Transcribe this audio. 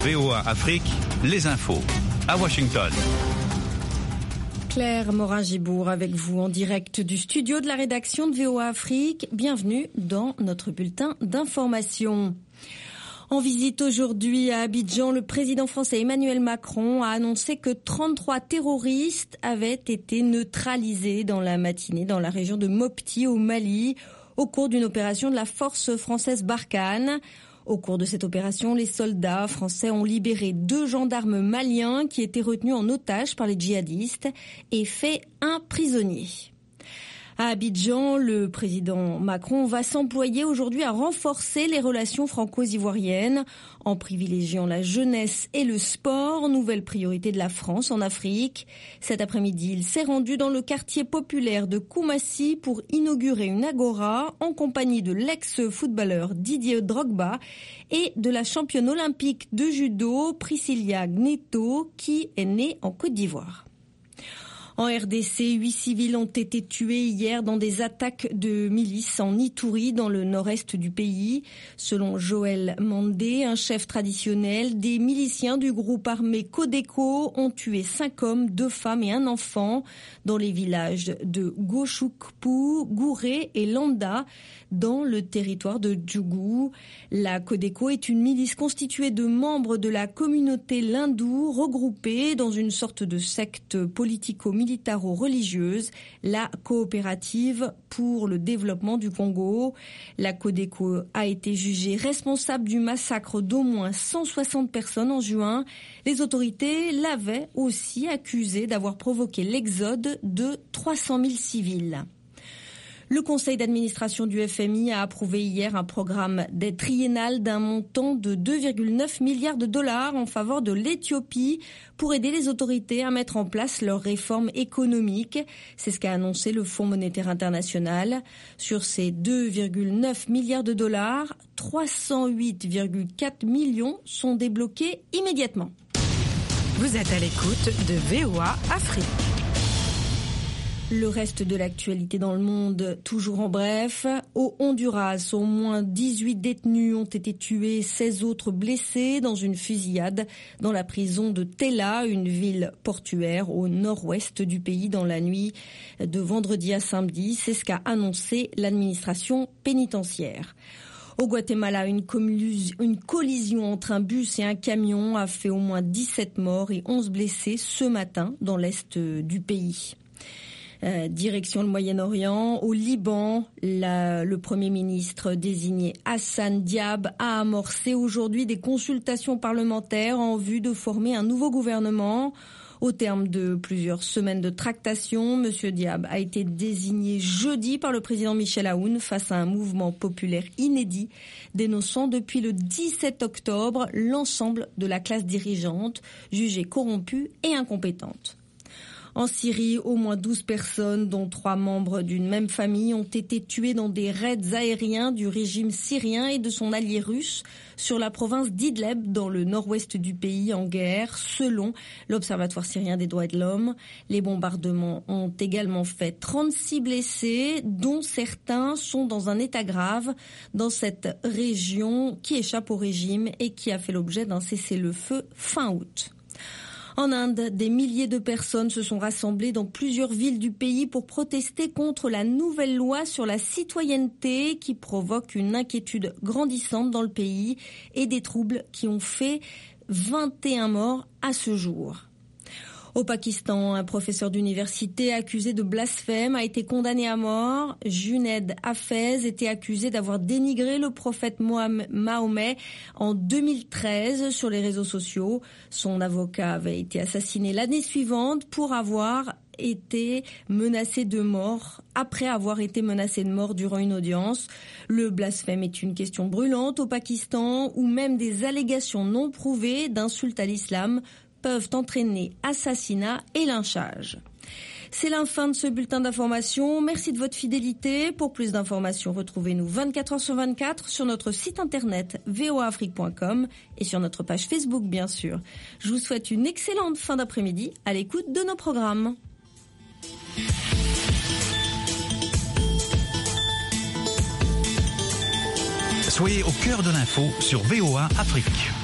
VOA Afrique, les infos. À Washington. Claire Morin-Gibourg avec vous en direct du studio de la rédaction de VOA Afrique. Bienvenue dans notre bulletin d'information. En visite aujourd'hui à Abidjan, le président français Emmanuel Macron a annoncé que 33 terroristes avaient été neutralisés dans la matinée dans la région de Mopti au Mali au cours d'une opération de la force française Barkhane. Au cours de cette opération, les soldats français ont libéré 2 gendarmes maliens qui étaient retenus en otage par les djihadistes et fait un prisonnier. À Abidjan, le président Macron va s'employer aujourd'hui à renforcer les relations franco-ivoiriennes en privilégiant la jeunesse et le sport, nouvelle priorité de la France en Afrique. Cet après-midi, il s'est rendu dans le quartier populaire de Koumassi pour inaugurer une agora en compagnie de l'ex-footballeur Didier Drogba et de la championne olympique de judo Priscilla Gneto qui est née en Côte d'Ivoire. En RDC, 8 civils ont été tués hier dans des attaques de milices en Ituri, dans le nord-est du pays. Selon Joël Mandé, un chef traditionnel, des miliciens du groupe armé Codeco ont tué 5 hommes, 2 femmes et un enfant dans les villages de Gochoukpou, Gouré et Landa, dans le territoire de Djougou. La Codeco est une milice constituée de membres de la communauté lindou regroupés dans une sorte de secte politico-militaro-religieuse, la Coopérative pour le développement du Congo. La Codeco a été jugée responsable du massacre d'au moins 160 personnes en juin. Les autorités l'avaient aussi accusée d'avoir provoqué l'exode de 300 000 civils. Le conseil d'administration du FMI a approuvé hier un programme d'aide triennale d'un montant de 2,9 milliards de dollars en faveur de l'Éthiopie pour aider les autorités à mettre en place leurs réformes économiques. C'est ce qu'a annoncé le Fonds monétaire international. Sur ces 2,9 milliards de dollars, 308,4 millions sont débloqués immédiatement. Vous êtes à l'écoute de VOA Afrique. Le reste de l'actualité dans le monde, toujours en bref. Au Honduras, au moins 18 détenus ont été tués, 16 autres blessés dans une fusillade dans la prison de Tela, une ville portuaire au nord-ouest du pays dans la nuit de vendredi à samedi. C'est ce qu'a annoncé l'administration pénitentiaire. Au Guatemala, une collision entre un bus et un camion a fait au moins 17 morts et 11 blessés ce matin dans l'est du pays. Direction le Moyen-Orient, au Liban, le Premier ministre désigné Hassan Diab a amorcé aujourd'hui des consultations parlementaires en vue de former un nouveau gouvernement. Au terme de plusieurs semaines de tractations, M. Diab a été désigné jeudi par le président Michel Aoun face à un mouvement populaire inédit, dénonçant depuis le 17 octobre l'ensemble de la classe dirigeante, jugée corrompue et incompétente. En Syrie, au moins 12 personnes, dont 3 membres d'une même famille, ont été tuées dans des raids aériens du régime syrien et de son allié russe sur la province d'Idleb, dans le nord-ouest du pays en guerre, selon l'Observatoire syrien des droits de l'homme. Les bombardements ont également fait 36 blessés, dont certains sont dans un état grave dans cette région qui échappe au régime et qui a fait l'objet d'un cessez-le-feu fin août. En Inde, des milliers de personnes se sont rassemblées dans plusieurs villes du pays pour protester contre la nouvelle loi sur la citoyenneté qui provoque une inquiétude grandissante dans le pays et des troubles qui ont fait 21 morts à ce jour. Au Pakistan, un professeur d'université accusé de blasphème a été condamné à mort. Junaid Hafez était accusé d'avoir dénigré le prophète Mahomet en 2013 sur les réseaux sociaux. Son avocat avait été assassiné l'année suivante pour avoir été menacé de mort, après avoir été menacé de mort durant une audience. Le blasphème est une question brûlante au Pakistan, où même des allégations non prouvées d'insultes à l'islam peuvent entraîner assassinat et lynchage. C'est la fin de ce bulletin d'information. Merci de votre fidélité. Pour plus d'informations, retrouvez-nous 24 heures sur 24 sur notre site internet voaafrique.com et sur notre page Facebook, bien sûr. Je vous souhaite une excellente fin d'après-midi à l'écoute de nos programmes. Soyez au cœur de l'info sur VOA Afrique.